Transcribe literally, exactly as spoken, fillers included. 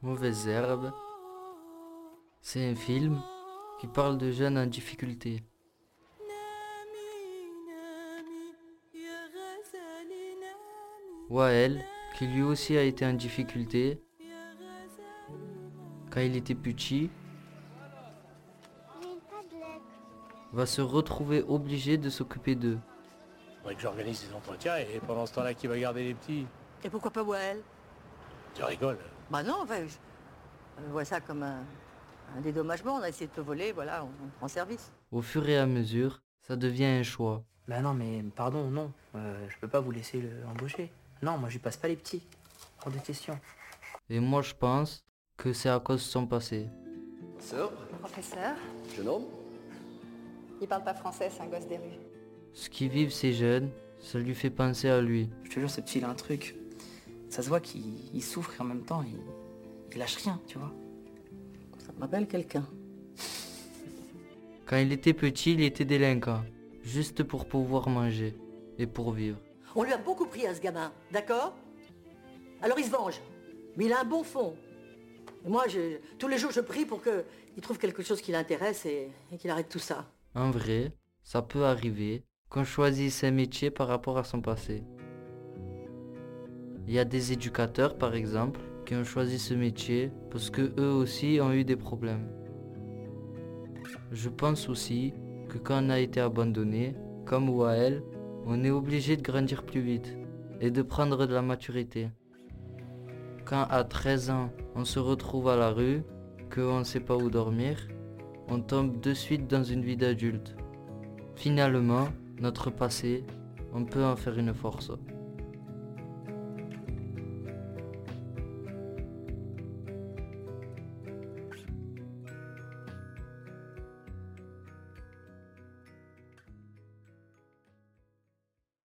Mauvaises herbes. C'est un film qui parle de jeunes en difficulté. Wael, qui lui aussi a été en difficulté quand il était petit, va se retrouver obligé de s'occuper d'eux. Faudrait que j'organise des entretiens et pendant ce temps-là, qui va garder les petits? Et pourquoi pas Wael? Tu rigoles. Bah non, enfin, je, je vois ça comme un, un dédommagement. On a essayé de te voler, voilà, on, on prend service. Au fur et à mesure, ça devient un choix. Bah non, mais pardon, non. Euh, je peux pas vous laisser le- embaucher. Non, moi je lui passe pas les petits. Hors de question. Et moi je pense que c'est à cause de son passé. Sœur, Professeur, jeune homme, il parle pas français, c'est un gosse des rues. Ce qui vivent ces jeunes, ça lui fait penser à lui. Je te jure, ce petit il a un truc. Ça se voit qu'il il souffre et en même temps il, il lâche rien, tu vois. Ça me rappelle quelqu'un. Quand il était petit, il était délinquant, juste pour pouvoir manger et pour vivre. On lui a beaucoup pris à ce gamin, d'accord? Alors il se venge. Mais il a un bon fond. Et moi, je, tous les jours, je prie pour qu'il trouve quelque chose qui l'intéresse et, et qu'il arrête tout ça. En vrai, ça peut arriver qu'on choisisse un métier par rapport à son passé. Il y a des éducateurs, par exemple, qui ont choisi ce métier parce que eux aussi ont eu des problèmes. Je pense aussi que quand on a été abandonné, comme Wael, on est obligé de grandir plus vite et de prendre de la maturité. Quand à treize ans, on se retrouve à la rue, qu'on ne sait pas où dormir, on tombe de suite dans une vie d'adulte. Finalement, notre passé, on peut en faire une force.